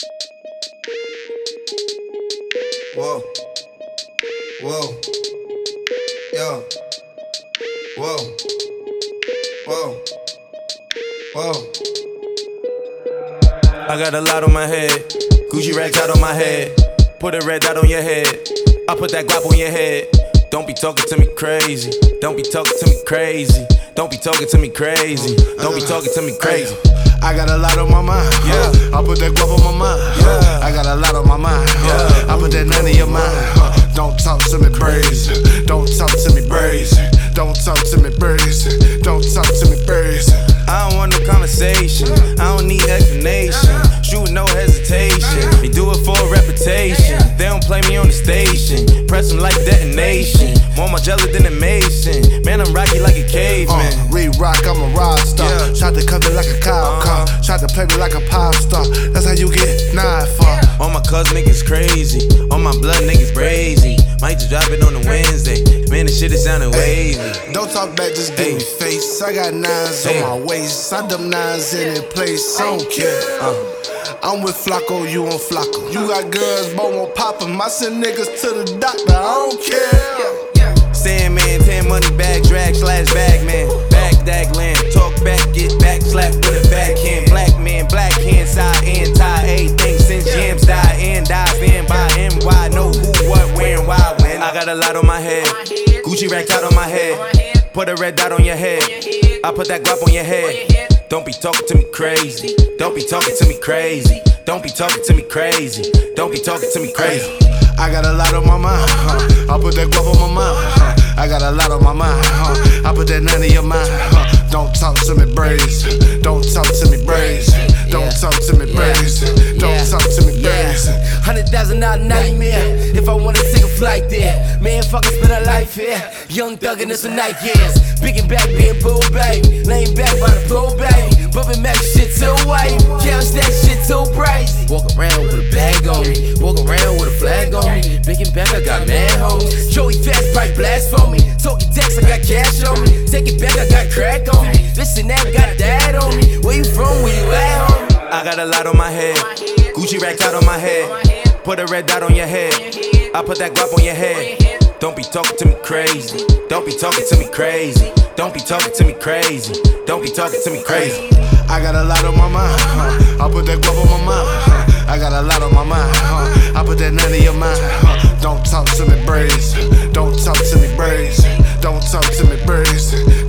Whoa, whoa, yo, whoa, whoa, whoa. I got a lot on my head, Gucci racks out on my head. Put a red dot on your head, I put that guap on your head. Don't be talking to me crazy, don't be talking to me crazy. Don't be talking to me crazy, don't be talking to me crazy. I got a lot on my mind, Yeah. I put that guap on my mind, Yeah. I got a lot on my mind, Yeah. I put that none in your mind, Don't talk to me crazy, don't talk to me crazy, don't talk to me crazy, don't talk to me crazy. I don't want no conversation, I don't need explanation. Shoot no hesitation, they do it for a reputation. They don't play me on the station, press them like detonation. More Margiela than a Mason, man I'm rocky like a caveman. Re-rock, I'm a rock star. Yeah. Tried to cut me like a cop car. Tried to play me like a pop star. That's how you get knife for. All my cuz niggas crazy, all my blood niggas brazy. Might just drop it on a Wednesday, man the shit is sounding wavy. Don't talk back, just give me face. I got nines on my waist. I dumb nines in their place. I don't care. I'm with Flacco, you on Flacco. You got girls, but won't pop 'em. I send niggas to the doctor. I don't care. Sandman, 10 money bag, drag slash bag man. Back land, talk back, get back, slap with a backhand. Black man, black hand, side and tie. Everything since Jams die and dive in by NY. Know who, what, where, and why, when. I got a lot on my head, Gucci racks out on my head. Put a red dot on your head, I put that guap on your head. Don't be talking to me crazy, don't be talking to me crazy. Don't be talking to me crazy, don't be talking to me crazy. I got a lot on my mind, I put that guap on my mind, I got a lot on my mind, I put that none in your mind, Don't talk to me crazy, don't talk to me crazy, don't talk to me crazy, don't talk to me crazy. $100,000 nightmare. If I wanna take a flight there, man, fucking spend a life here. Young thug and it's a night, yes. Big and back, being bull, baby. Laying back by the pool, baby. Bumping Mac shit too white. Count that shit too crazy. Walk around with a bag on me. Walk around with a flag on me. Big and back, I got mad homies. Joey fast, pipe blast for me. Talking text, I got cash on me. Take it back, I got crack on me. This and that, got that on me. Where you from, where you at, homie? I got a lot on my head, Gucci racks out on my head. Put a red dot on your head, I put that guap on your head. Don't be talking to me crazy, don't be talking to me crazy. Don't be talking to me crazy, don't be talking to me crazy. I got a lot on my mind, I put that guap on my mind, I got a lot on my mind, I put that none in your mind, Don't talk to me crazy, don't talk to me crazy, don't talk to me crazy,